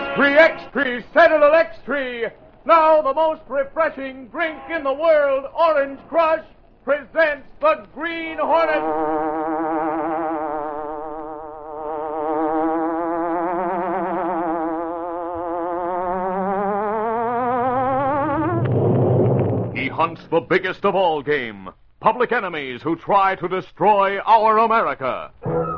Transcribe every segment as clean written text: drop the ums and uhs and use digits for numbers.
Extra, extra, Citadel Extra. Now the most refreshing drink in the world, Orange Crush, presents the Green Hornet. He hunts the biggest of all game, public enemies who try to destroy our America.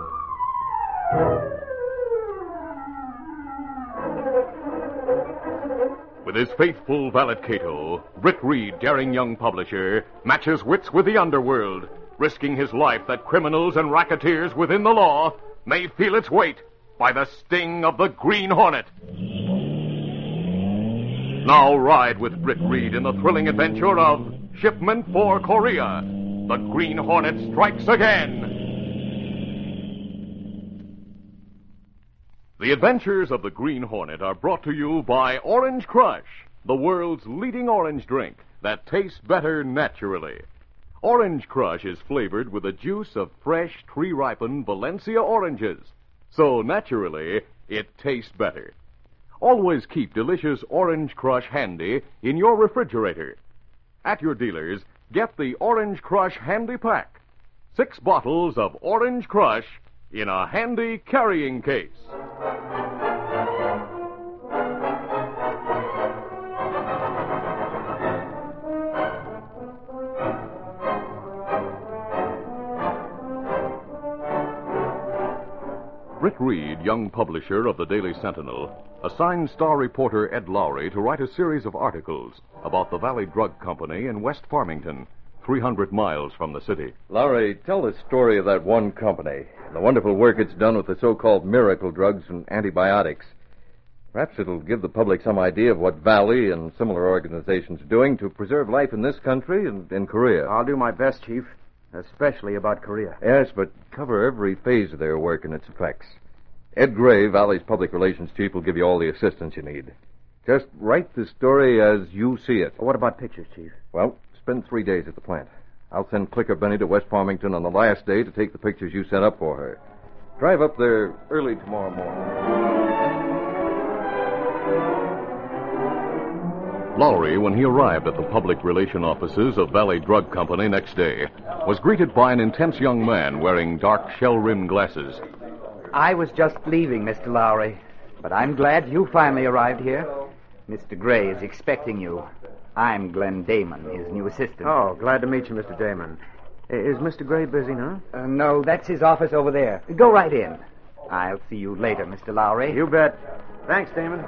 With his faithful valet Cato, Britt Reed, daring young publisher, matches wits with the underworld, risking his life that criminals and racketeers within the law may feel its weight by the sting of the Green Hornet. Now ride with Britt Reed in the thrilling adventure of Shipment for Korea. The Green Hornet strikes again. The adventures of the Green Hornet are brought to you by Orange Crush, the world's leading orange drink that tastes better naturally. Orange Crush is flavored with the juice of fresh, tree-ripened Valencia oranges. So naturally, it tastes better. Always keep delicious Orange Crush handy in your refrigerator. At your dealers, get the Orange Crush Handy Pack. 6 bottles of Orange Crush in a handy carrying case. Britt Reed, young publisher of the Daily Sentinel, assigned star reporter Ed Lowry to write a series of articles about the Valley Drug Company in West Farmington, 300 miles from the city. Lowry, tell the story of that one company, and the wonderful work it's done with the so-called miracle drugs and antibiotics. Perhaps it'll give the public some idea of what Valley and similar organizations are doing to preserve life in this country and in Korea. I'll do my best, Chief. Especially about Korea. Yes, but cover every phase of their work and its effects. Ed Gray, Valley's public relations chief, will give you all the assistance you need. Just write the story as you see it. What about pictures, Chief? Well, spend 3 days at the plant. I'll send Clicker Benny to West Farmington on the last day to take the pictures you sent up for her. Drive up there early tomorrow morning. Lowry, when he arrived at the public relation offices of Valley Drug Company next day, was greeted by an intense young man wearing dark shell-rimmed glasses. I was just leaving, Mr. Lowry, but I'm glad you finally arrived here. Mr. Gray is expecting you. I'm Glenn Damon, his new assistant. Oh, glad to meet you, Mr. Damon. Is Mr. Gray busy now? No, that's his office over there. Go right in. I'll see you later, Mr. Lowry. You bet. Thanks, Damon.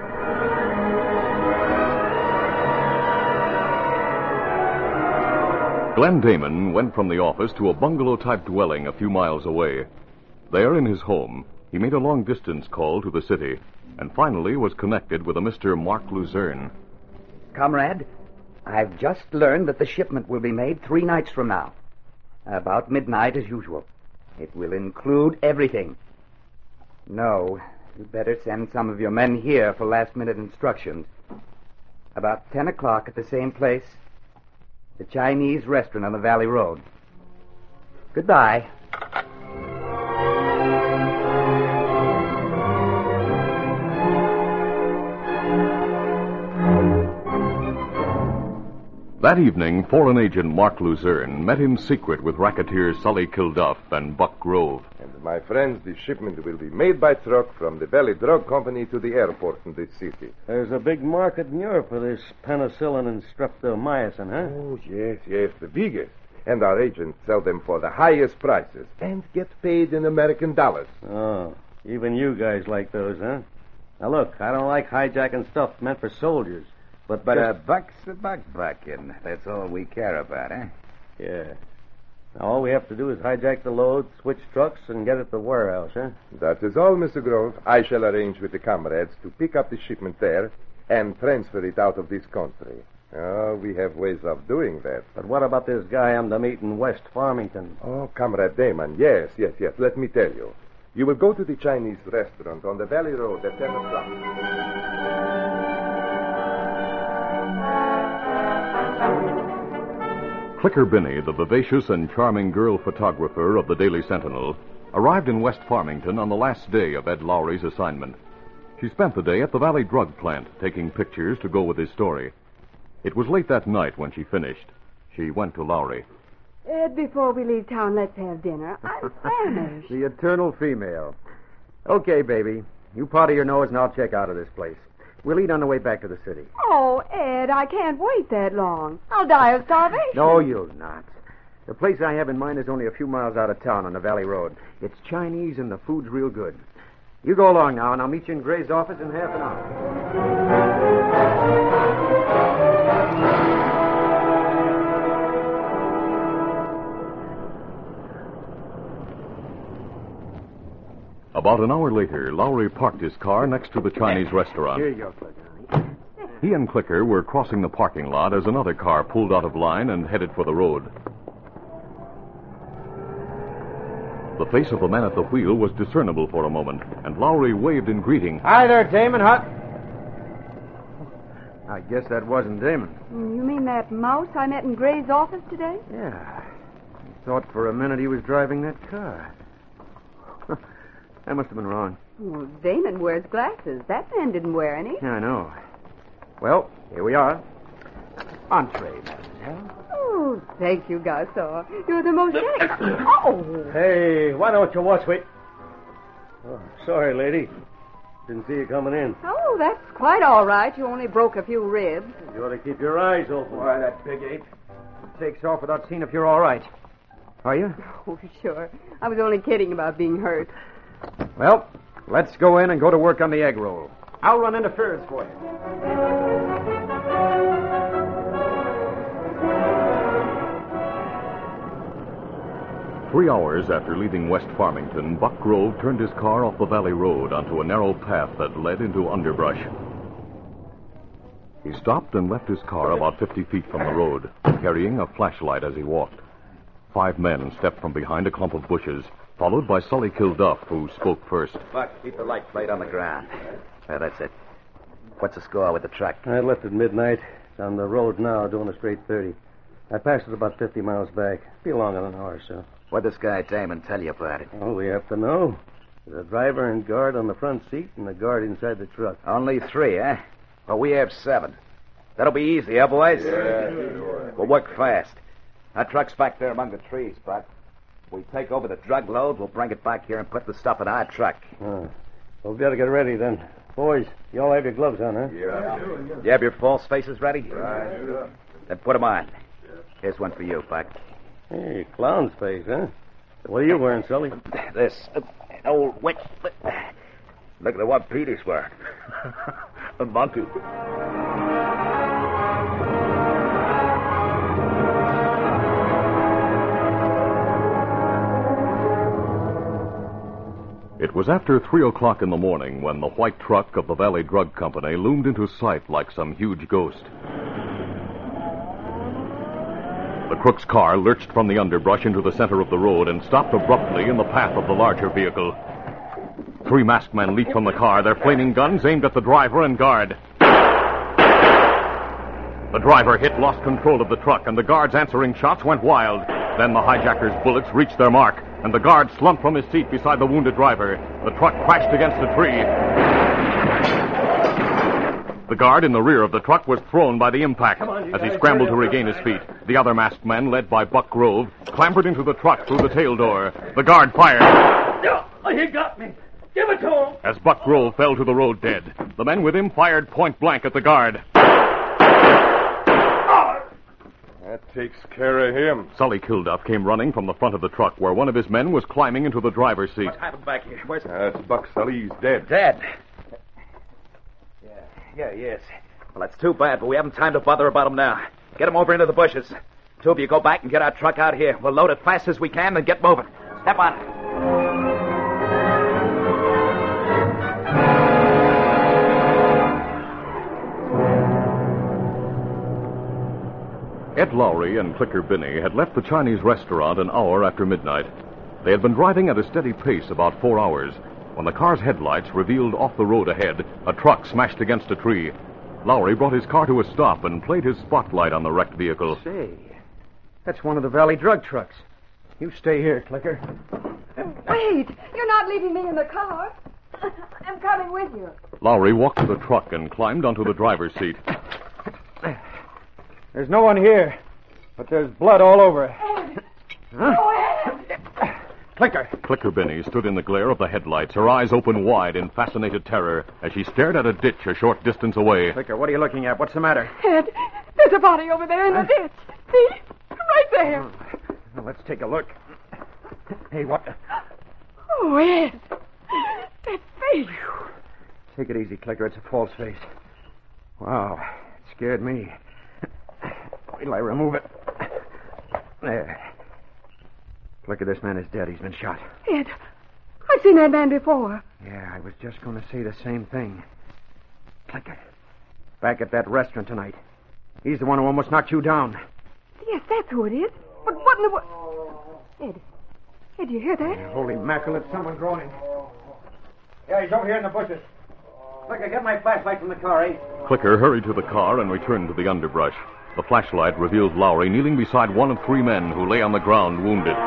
Glenn Damon went from the office to a bungalow-type dwelling a few miles away. There, in his home, he made a long-distance call to the city and finally was connected with a Mr. Mark Luzerne. Comrade, I've just learned that the shipment will be made 3 nights from now. About midnight, as usual. It will include everything. No, you'd better send some of your men here for last-minute instructions. About 10 o'clock at the same place, the Chinese restaurant on the Valley Road. Goodbye. That evening, foreign agent Mark Luzerne met in secret with racketeers Sully Kilduff and Buck Grove. And my friends, the shipment will be made by truck from the Valley Drug Company to the airport in this city. There's a big market in Europe for this penicillin and streptomycin, huh? Oh, yes, the biggest. And our agents sell them for the highest prices and get paid in American dollars. Oh, even you guys like those, huh? Now, look, I don't like hijacking stuff meant for soldiers. But a buck's a buck, Buck, and that's all we care about, eh? Yeah. Now, all we have to do is hijack the load, switch trucks, and get it to the warehouse, huh? That is all, Mr. Grove. I shall arrange with the comrades to pick up the shipment there and transfer it out of this country. Oh, we have ways of doing that. But what about this guy I'm to meet in West Farmington? Oh, Comrade Damon, yes. Let me tell you. You will go to the Chinese restaurant on the Valley Road at 10 o'clock. Clicker Binney, the vivacious and charming girl photographer of the Daily Sentinel, arrived in West Farmington on the last day of Ed Lowry's assignment. She spent the day at the Valley Drug Plant, taking pictures to go with his story. It was late that night when she finished. She went to Lowry. Ed, before we leave town, let's have dinner. I'm famished. The eternal female. Okay, baby. You powder your nose and I'll check out of this place. We'll eat on the way back to the city. Oh, Ed, I can't wait that long. I'll die of starvation. No, you'll not. The place I have in mind is only a few miles out of town on the Valley Road. It's Chinese and the food's real good. You go along now, and I'll meet you in Gray's office in half an hour. About an hour later, Lowry parked his car next to the Chinese restaurant. Here you go, Clicker. He and Clicker were crossing the parking lot as another car pulled out of line and headed for the road. The face of the man at the wheel was discernible for a moment, and Lowry waved in greeting. Hi there, Damon. I guess that wasn't Damon. You mean that mouse I met in Gray's office today? Yeah. I thought for a minute he was driving that car. I must have been wrong. Well, Damon wears glasses. That man didn't wear any. Yeah, I know. Well, here we are. Entree, mademoiselle. Oh, thank you, Garçon. You're the most... Oh! Hey, why don't you watch me? Oh, sorry, lady. Didn't see you coming in. Oh, that's quite all right. You only broke a few ribs. You ought to keep your eyes open. Why, that big ape takes off without seeing if you're all right. Are you? Oh, sure. I was only kidding about being hurt. Well, let's go in and go to work on the egg roll. I'll run interference for you. 3 hours after leaving West Farmington, Buck Grove turned his car off the Valley Road onto a narrow path that led into underbrush. He stopped and left his car about 50 feet from the road, carrying a flashlight as he walked. 5 men stepped from behind a clump of bushes, followed by Sully Kilduff, who spoke first. Buck, keep the light plate on the ground. That's it. What's the score with the truck? I left at midnight. It's on the road now, doing a straight 30. I passed it about 50 miles back. Be along in an hour or so. What'd this guy Damon tell you about it? Oh, we have to know. There's a driver and guard on the front seat and a guard inside the truck. Only 3, eh? Well, we have 7. That'll be easy, eh, boys? Yeah, sure. We'll work fast. That truck's back there among the trees, Buck. We take over the drug load, we'll bring it back here and put the stuff in our truck. Oh. Well, we better get ready then. Boys, you all have your gloves on, huh? Yeah. You have your false faces ready? Right. Then put them on. Here's one for you, Buck. Hey, clown's face, huh? What are you wearing, Sully? This. An old witch. Look at the one Petey's wearing. A monkey. It was after 3 o'clock in the morning when the white truck of the Valley Drug Company loomed into sight like some huge ghost. The crook's car lurched from the underbrush into the center of the road and stopped abruptly in the path of the larger vehicle. 3 masked men leaped from the car, their flaming guns aimed at the driver and guard. The driver hit, lost control of the truck, and the guard's answering shots went wild. Then the hijacker's bullets reached their mark, and the guard slumped from his seat beside the wounded driver. The truck crashed against a tree. The guard in the rear of the truck was thrown by the impact. As he scrambled to regain his feet, the other masked men, led by Buck Grove, clambered into the truck through the tail door. The guard fired. He got me. Give it to him. As Buck Grove fell to the road dead, the men with him fired point blank at the guard. That takes care of him. Sully Kilduff came running from the front of the truck where one of his men was climbing into the driver's seat. What happened back here? Where's That's Buck Sully. He's dead. Dead? Yes. Well, that's too bad, but we haven't time to bother about him now. Get him over into the bushes. 2 of you go back and get our truck out here. We'll load it fast as we can and get moving. Step on. Ed Lowry and Clicker Binney had left the Chinese restaurant an hour after midnight. They had been driving at a steady pace about 4 hours when the car's headlights revealed off the road ahead a truck smashed against a tree. Lowry brought his car to a stop and played his spotlight on the wrecked vehicle. Say, that's one of the Valley drug trucks. You stay here, Clicker. Wait! You're not leaving me in the car. I'm coming with you. Lowry walked to the truck and climbed onto the driver's seat. There's no one here, but there's blood all over. Ed! Huh? Oh, Ed! Clicker. Clicker Benny stood in the glare of the headlights, her eyes open wide in fascinated terror as she stared at a ditch a short distance away. Clicker, what are you looking at? What's the matter? Ed, there's a body over there in the ditch. See? Right there. Well, let's take a look. Hey, what? Oh, Ed. That face. Take it easy, Clicker. It's a false face. Wow, it scared me. Wait till I remove it. There. Clicker, this man is dead. He's been shot. Ed, I've seen that man before. Yeah, I was just going to say the same thing. Clicker. Back at that restaurant tonight. He's the one who almost knocked you down. Yes, that's who it is. But what in the world? Ed, you hear that? Holy mackerel, it's someone groaning. Yeah, he's over here in the bushes. Clicker, get my flashlight from the car, eh? Clicker hurried to the car and returned to the underbrush. The flashlight revealed Lowry kneeling beside one of three men who lay on the ground wounded.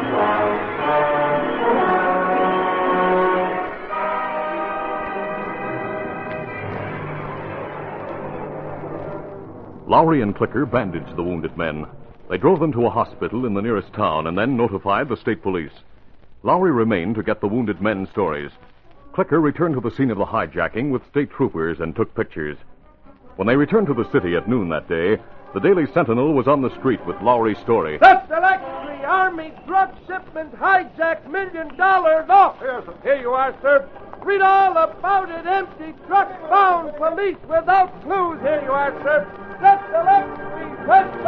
Lowry and Clicker bandaged the wounded men. They drove them to a hospital in the nearest town and then notified the state police. Lowry remained to get the wounded men's stories. Clicker returned to the scene of the hijacking with state troopers and took pictures. When they returned to the city at noon that day, the Daily Sentinel was on the street with Lowry's story. That's Electry Army drug shipment hijacked $1 million. Oh, here you are, sir. Read all about it. Empty truck found. Police without clues. Here you are, sir. That's Electry.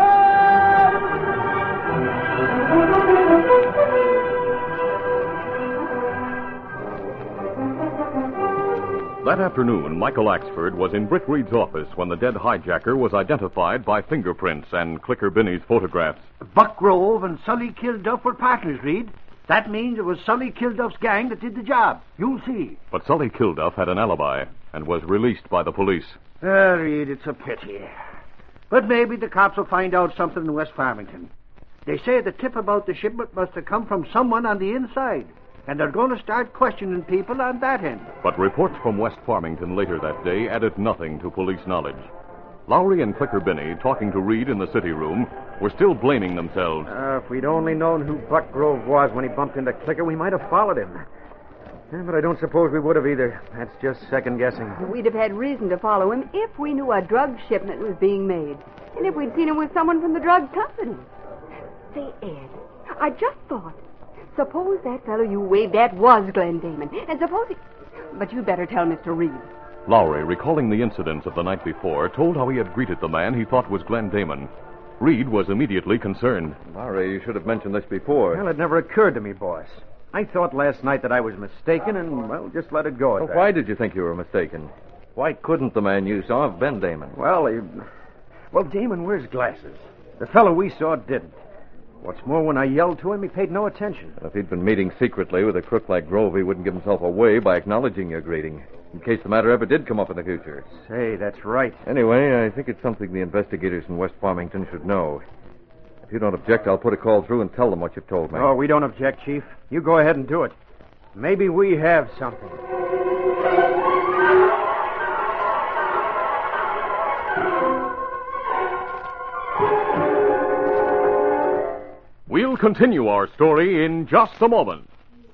That afternoon, Michael Axford was in Britt Reed's office when the dead hijacker was identified by fingerprints and Clicker Binney's photographs. Buck Grove and Sully Kilduff were partners, Reed. That means it was Sully Kilduff's gang that did the job. You'll see. But Sully Kilduff had an alibi and was released by the police. Reed, it's a pity. But maybe the cops will find out something in West Farmington. They say the tip about the shipment must have come from someone on the inside. And they're going to start questioning people on that end. But reports from West Farmington later that day added nothing to police knowledge. Lowry and Clicker Binney, talking to Reed in the city room, were still blaming themselves. If we'd only known who Buck Grove was when he bumped into Clicker, we might have followed him. But I don't suppose we would have either. That's just second-guessing. We'd have had reason to follow him if we knew a drug shipment was being made. And if we'd seen him with someone from the drug company. Say, Ed, I just thought... Suppose that fellow you waved at was Glenn Damon. And suppose he... But you'd better tell Mr. Reed. Lowry, recalling the incidents of the night before, told how he had greeted the man he thought was Glenn Damon. Reed was immediately concerned. Lowry, you should have mentioned this before. Well, it never occurred to me, boss. I thought last night that I was mistaken and, well, just let it go at that. Why did you think you were mistaken? Why couldn't the man you saw have been Damon? Well, Damon wears glasses. The fellow we saw didn't. What's more, when I yelled to him, he paid no attention. If he'd been meeting secretly with a crook like Grove, he wouldn't give himself away by acknowledging your greeting, in case the matter ever did come up in the future. Say, that's right. Anyway, I think it's something the investigators in West Farmington should know. If you don't object, I'll put a call through and tell them what you've told me. Oh, we don't object, Chief. You go ahead and do it. Maybe we have something. We'll continue our story in just a moment.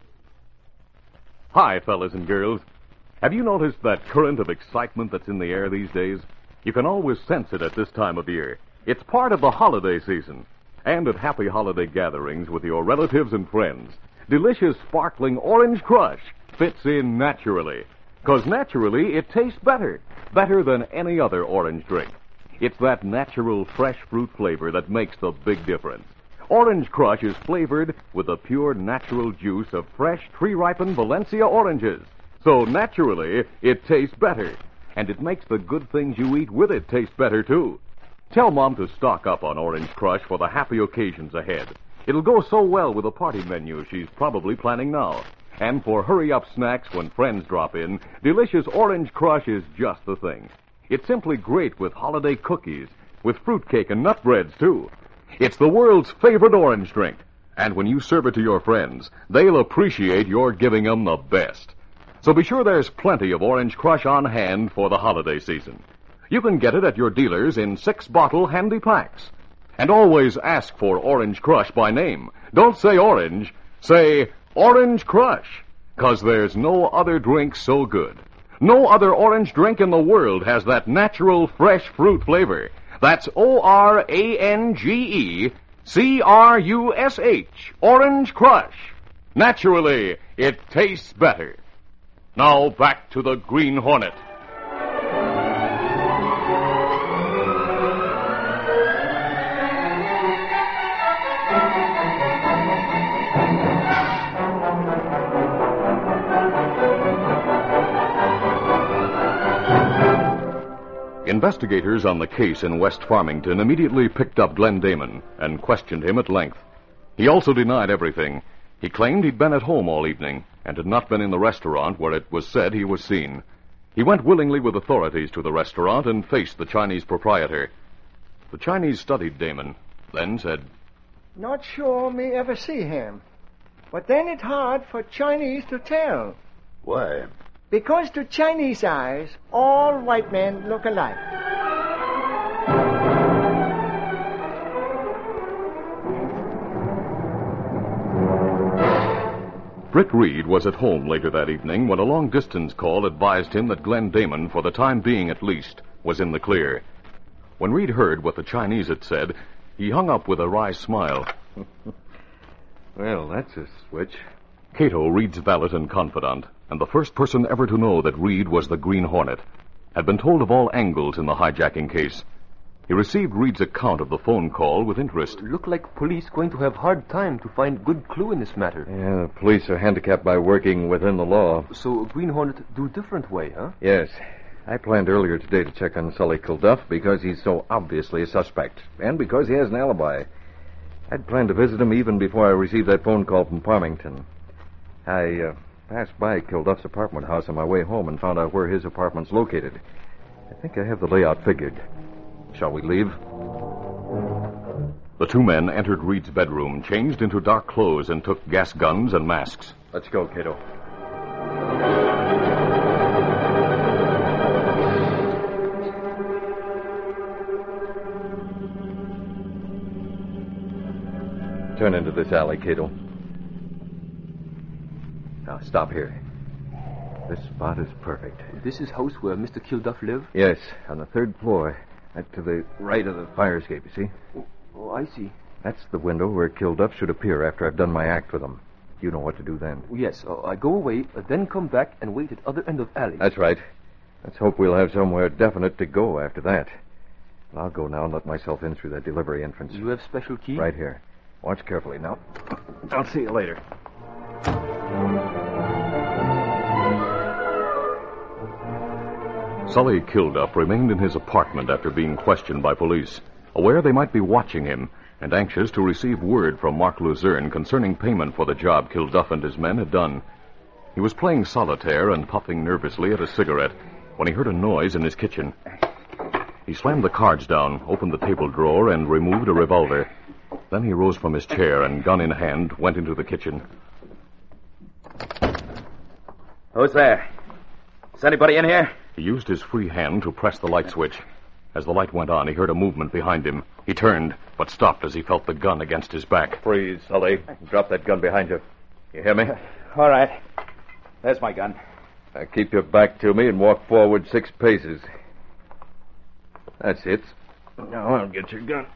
Hi, fellas and girls. Have you noticed that current of excitement that's in the air these days? You can always sense it at this time of year. It's part of the holiday season. And at happy holiday gatherings with your relatives and friends, delicious sparkling Orange Crush fits in naturally. 'Cause naturally, it tastes better. Better than any other orange drink. It's that natural fresh fruit flavor that makes the big difference. Orange Crush is flavored with the pure natural juice of fresh tree-ripened Valencia oranges. So naturally, it tastes better. And it makes the good things you eat with it taste better, too. Tell Mom to stock up on Orange Crush for the happy occasions ahead. It'll go so well with the party menu she's probably planning now. And for hurry-up snacks when friends drop in, delicious Orange Crush is just the thing. It's simply great with holiday cookies, with fruitcake and nut breads, too. It's the world's favorite orange drink. And when you serve it to your friends, they'll appreciate your giving them the best. So be sure there's plenty of Orange Crush on hand for the holiday season. You can get it at your dealers in 6-bottle handy packs. And always ask for Orange Crush by name. Don't say orange, say Orange Crush, 'cause there's no other drink so good. No other orange drink in the world has that natural fresh fruit flavor. That's ORANGECRUSH, Orange Crush. Naturally, it tastes better. Now back to the Green Hornet. Investigators on the case in West Farmington immediately picked up Glenn Damon and questioned him at length. He also denied everything. He claimed he'd been at home all evening and had not been in the restaurant where it was said he was seen. He went willingly with authorities to the restaurant and faced the Chinese proprietor. The Chinese studied Damon, then said, Not sure me ever see him. But then it's hard for Chinese to tell. Why? Because to Chinese eyes, all white men look alike. Britt Reed was at home later that evening when a long-distance call advised him that Glenn Damon, for the time being at least, was in the clear. When Reed heard what the Chinese had said, he hung up with a wry smile. Well, that's a switch. Cato, Reed's valet and confidant, and the first person ever to know that Reed was the Green Hornet, had been told of all angles in the hijacking case. He received Reed's account of the phone call with interest. Look like police going to have hard time to find good clue in this matter. Yeah, the police are handicapped by working within the law. So Green Hornet do different way, huh? Yes. I planned earlier today to check on Sully Kilduff because he's so obviously a suspect, and because he has an alibi. I'd planned to visit him even before I received that phone call from Farmington. I passed by Kilduff's apartment house on my way home and found out where his apartment's located. I think I have the layout figured. Shall we leave? The two men entered Reed's bedroom, changed into dark clothes, and took gas guns and masks. Let's go, Cato. Turn into this alley, Cato. Now, stop here. This spot is perfect. This is house where Mr. Kilduff live? Yes, on the 3rd floor. Right to the right of the fire escape, you see? Oh, I see. That's the window where Kilduff should appear after I've done my act with him. You know what to do then. Yes, I go away, then come back and wait at other end of alley. That's right. Let's hope we'll have somewhere definite to go after that. I'll go now and let myself in through that delivery entrance. You have special key? Right here. Watch carefully now. I'll see you later. Sully Kilduff remained in his apartment after being questioned by police, aware they might be watching him and anxious to receive word from Mark Luzerne concerning payment for the job Kilduff and his men had done. He was playing solitaire and puffing nervously at a cigarette when he heard a noise in his kitchen. He slammed the cards down, opened the table drawer, and removed a revolver. Then he rose from his chair and, gun in hand, went into the kitchen. Who's there? Is anybody in here? He used his free hand to press the light switch. As the light went on, he heard a movement behind him. He turned, but stopped as he felt the gun against his back. Freeze, Sully. Drop that gun behind you. You hear me? All right. There's my gun. Now keep your back to me and walk forward 6 paces. That's it. Now I'll get your gun.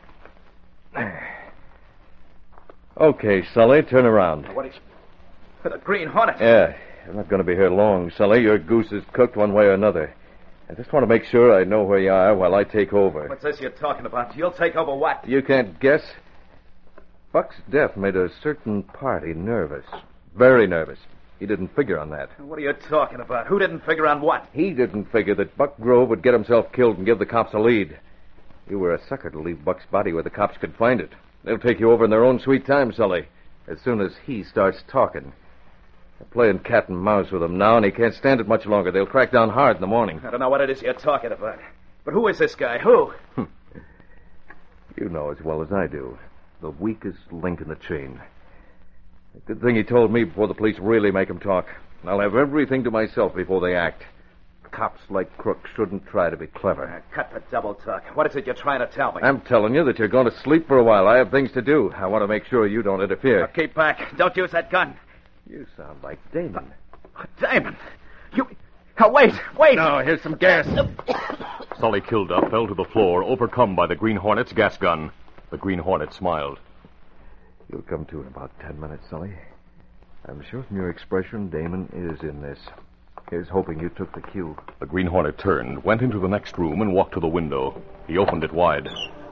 Okay, Sully, turn around. What is... The Green Hornet? Yeah, I'm not going to be here long, Sully. Your goose is cooked one way or another. I just want to make sure I know where you are while I take over. What's this you're talking about? You'll take over what? You can't guess? Buck's death made a certain party nervous. Very nervous. He didn't figure on that. What are you talking about? Who didn't figure on what? He didn't figure that Buck Grove would get himself killed and give the cops a lead. You were a sucker to leave Buck's body where the cops could find it. They'll take you over in their own sweet time, Sully, as soon as he starts talking. They're playing cat and mouse with him now, and he can't stand it much longer. They'll crack down hard in the morning. I don't know what it is you're talking about. But who is this guy? Who? You know as well as I do. The weakest link in the chain. Good thing he told me before the police really make him talk. and I'll have everything to myself before they act. Cops like crooks shouldn't try to be clever. Cut the double talk. What is it you're trying to tell me? I'm telling you that you're going to sleep for a while. I have things to do. I want to make sure you don't interfere. Now keep back. Don't use that gun. You sound like Damon. Damon! You... Oh, wait! No, here's some gas. Sully Kilduff fell to the floor, overcome by the Green Hornet's gas gun. The Green Hornet smiled. You'll come to in about 10 minutes, Sully. I'm sure from your expression, Damon is in this. Here's hoping you took the cue. The Green Hornet turned, went into the next room, and walked to the window. He opened it wide.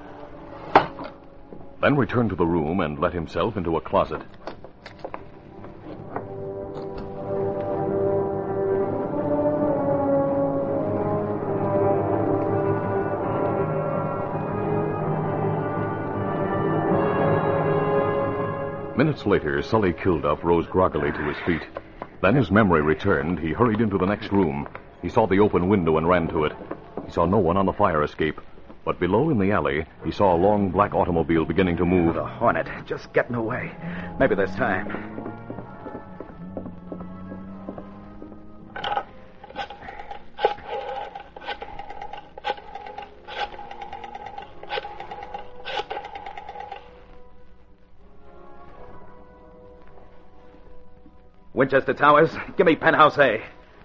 Then returned to the room and let himself into a closet. Minutes later, Sully Kilduff rose groggily to his feet. Then his memory returned. He hurried into the next room. He saw the open window and ran to it. He saw no one on the fire escape. But below in the alley, he saw a long black automobile beginning to move. The Hornet, just getting away. Maybe there's time. Winchester Towers, give me penthouse A.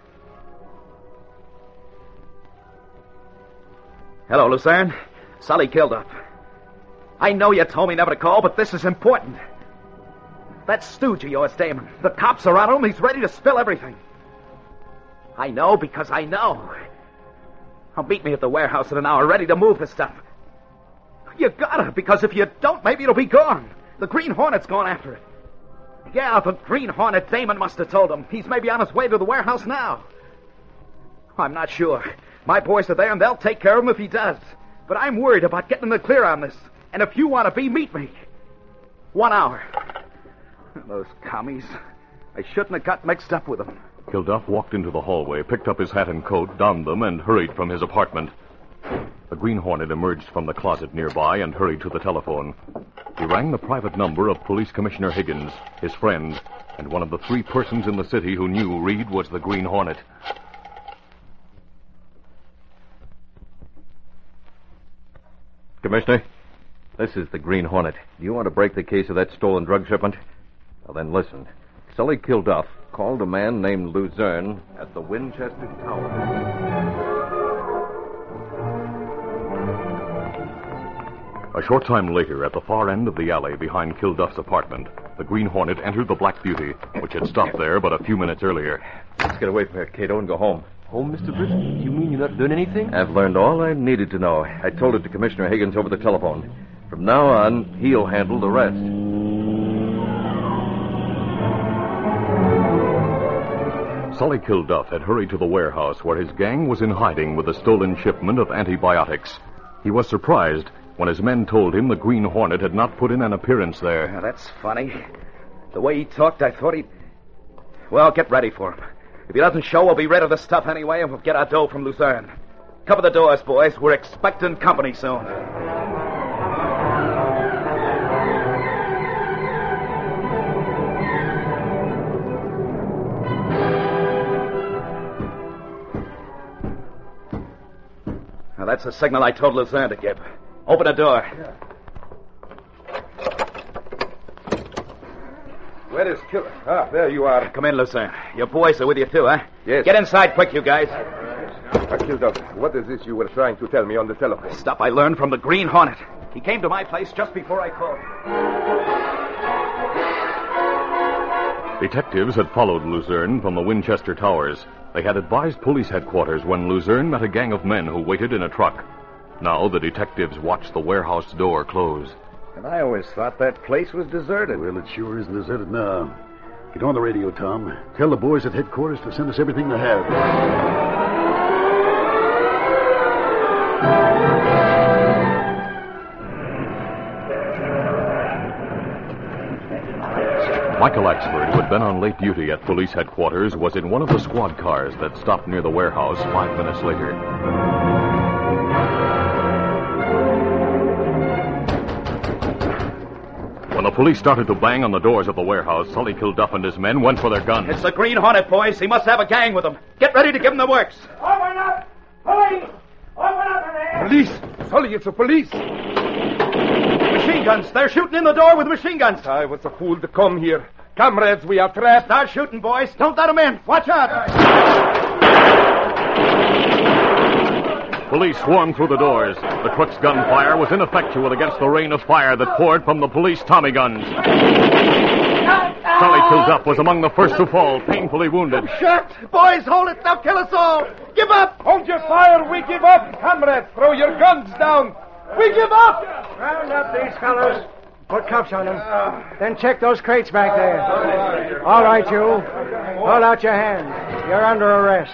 Hello, Lucerne. Sully Kilduff. I know you told me never to call, but this is important. That stooge of yours, Damon. The cops are on him. He's ready to spill everything. I know because I know. Now meet me at the warehouse in an hour, ready to move the stuff. You gotta, because if you don't, maybe it'll be gone. The Green Hornet's gone after it. Yeah, the Green Hornet, Damon must have told him. He's maybe on his way to the warehouse now. I'm not sure. My boys are there, and they'll take care of him if he does. But I'm worried about getting in the clear on this. And if you want to be, meet me. 1 hour. Those commies. I shouldn't have got mixed up with them. Kilduff walked into the hallway, picked up his hat and coat, donned them, and hurried from his apartment. The Green Hornet emerged from the closet nearby and hurried to the telephone. He rang the private number of Police Commissioner Higgins, his friend, and one of the 3 persons in the city who knew Reed was the Green Hornet. Commissioner, this is the Green Hornet. Do you want to break the case of that stolen drug shipment? Well, then listen. Sully Kilduff called a man named Luzerne at the Winchester Tower. A short time later, at the far end of the alley behind Kilduff's apartment, the Green Hornet entered the Black Beauty, which had stopped there but a few minutes earlier. Let's get away from here, Cato, and go home. Home, Mr. Britt? You mean you're not doing anything? I've learned all I needed to know. I told it to Commissioner Higgins over the telephone. From now on, he'll handle the rest. Sully Kilduff had hurried to the warehouse where his gang was in hiding with a stolen shipment of antibiotics. He was surprised when his men told him the Green Hornet had not put in an appearance there. Now, that's funny. The way he talked, I thought he'd... Well, get ready for him. If he doesn't show, we'll be rid of the stuff anyway, and we'll get our dough from Luzerne. Cover the doors, boys. We're expecting company soon. Now, that's the signal I told Luzerne to give. Open the door. Yeah. Where is Killer? Ah, there you are. Come in, Lucerne. Your boys are with you, too, huh? Yes. Get inside quick, you guys. Kilduff, what is this you were trying to tell me on the telephone? Stuff I learned from the Green Hornet. He came to my place just before I called. Detectives had followed Luzerne from the Winchester Towers. They had advised police headquarters when Luzerne met a gang of men who waited in a truck. Now the detectives watched the warehouse door close. And I always thought that place was deserted. Well, it sure isn't deserted now. Get on the radio, Tom. Tell the boys at headquarters to send us everything they have. Michael Axford, who had been on late duty at police headquarters, was in one of the squad cars that stopped near the warehouse 5 minutes later. When the police started to bang on the doors of the warehouse, Sully Kilduff and his men went for their guns. It's the Green Hornet, boys. He must have a gang with him. Get ready to give him the works. Open up! Police! Open up in there! Police! Sully, it's the police! Machine guns. They're shooting in the door with machine guns. I was a fool to come here. Comrades, we are trapped. Start shooting, boys. Don't let them in. Watch out. Police swarmed through the doors. The crook's gunfire was ineffectual against the rain of fire that poured from the police Tommy guns. Sully Kilduff was among the first to fall, painfully wounded. Shot! Boys, hold it. They'll kill us all. Give up. Hold your fire. We give up. Comrades, throw your guns down. We give up. Round up these fellows. Put cuffs on them. Then check those crates back there. All right, you. Hold out your hand. You're under arrest.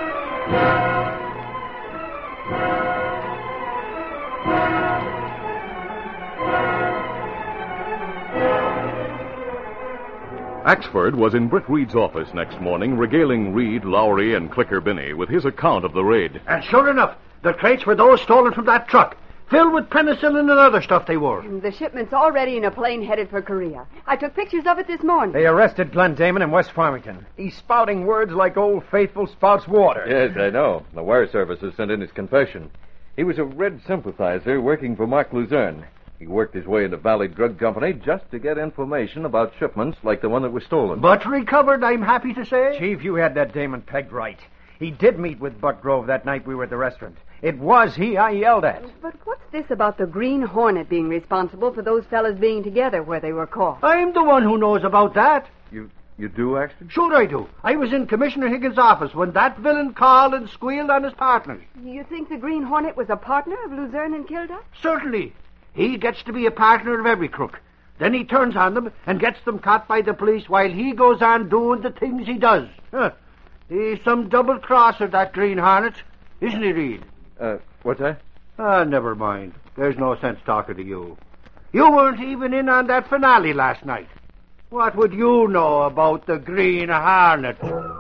Axford was in Britt Reed's office next morning, regaling Reed, Lowry, and Clicker Binney with his account of the raid. And sure enough, the crates were those stolen from that truck, filled with penicillin and other stuff they were. The shipment's already in a plane headed for Korea. I took pictures of it this morning. They arrested Glenn Damon in West Farmington. He's spouting words like Old Faithful spouts water. Yes, I know. The wire services sent in his confession. He was a Red sympathizer working for Mark Luzerne. He worked his way into Valley Drug Company just to get information about shipments like the one that was stolen. But recovered, I'm happy to say. Chief, you had that Damon pegged right. He did meet with Buck Grove that night we were at the restaurant. It was he I yelled at. But what's this about the Green Hornet being responsible for those fellas being together where they were caught? I'm the one who knows about that. You do, Axton? Sure I do. I was in Commissioner Higgins' office when that villain called and squealed on his partners. You think the Green Hornet was a partner of Luzerne and Kilduff? Certainly. He gets to be a partner of every crook. Then he turns on them and gets them caught by the police while he goes on doing the things he does. He's some double-crosser, that Green Hornet. Isn't he, Reed? What's that? Never mind. There's no sense talking to you. You weren't even in on that finale last night. What would you know about the Green Hornet?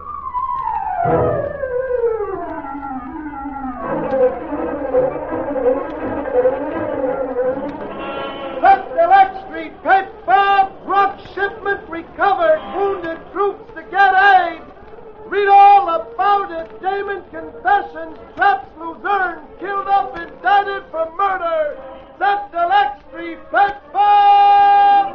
Paper, drug shipment recovered, wounded troops to get aid. Read all about it. Damon confessions, traps Luzerne, killed up, indicted for murder. Central Extra paper.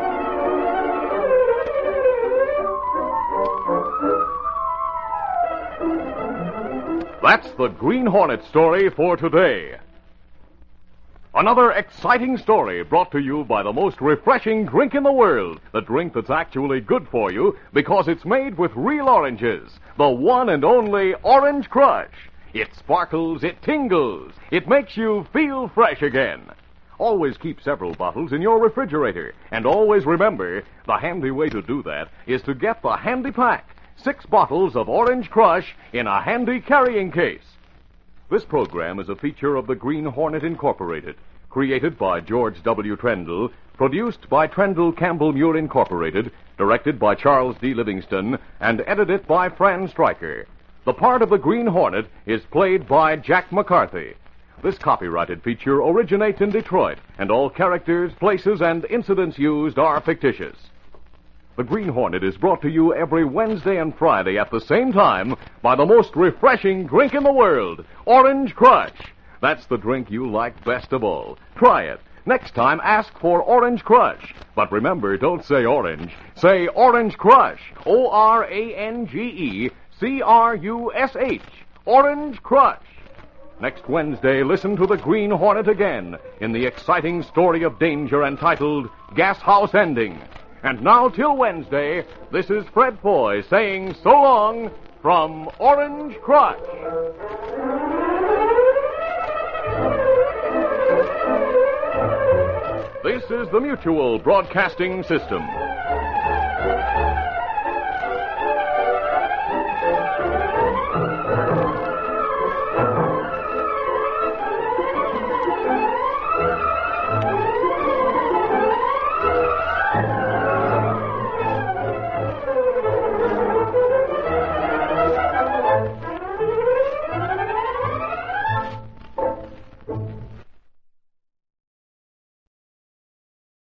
That's the Green Hornet story for today. Another exciting story brought to you by the most refreshing drink in the world. The drink that's actually good for you because it's made with real oranges. The one and only Orange Crush. It sparkles, it tingles, it makes you feel fresh again. Always keep several bottles in your refrigerator. And always remember, the handy way to do that is to get the handy pack. 6 bottles of Orange Crush in a handy carrying case. This program is a feature of the Green Hornet Incorporated, created by George W. Trendle, produced by Trendle Campbell Muir Incorporated, directed by Charles D. Livingston, and edited by Fran Stryker. The part of the Green Hornet is played by Jack McCarthy. This copyrighted feature originates in Detroit, and all characters, places, and incidents used are fictitious. The Green Hornet is brought to you every Wednesday and Friday at the same time by the most refreshing drink in the world, Orange Crush. That's the drink you like best of all. Try it. Next time, ask for Orange Crush. But remember, don't say orange. Say Orange Crush. ORANGECRUSH. Orange Crush. Next Wednesday, listen to the Green Hornet again in the exciting story of danger entitled Gas House Ending. And now, till Wednesday, this is Fred Foy saying so long from Orange Crush. This is the Mutual Broadcasting System.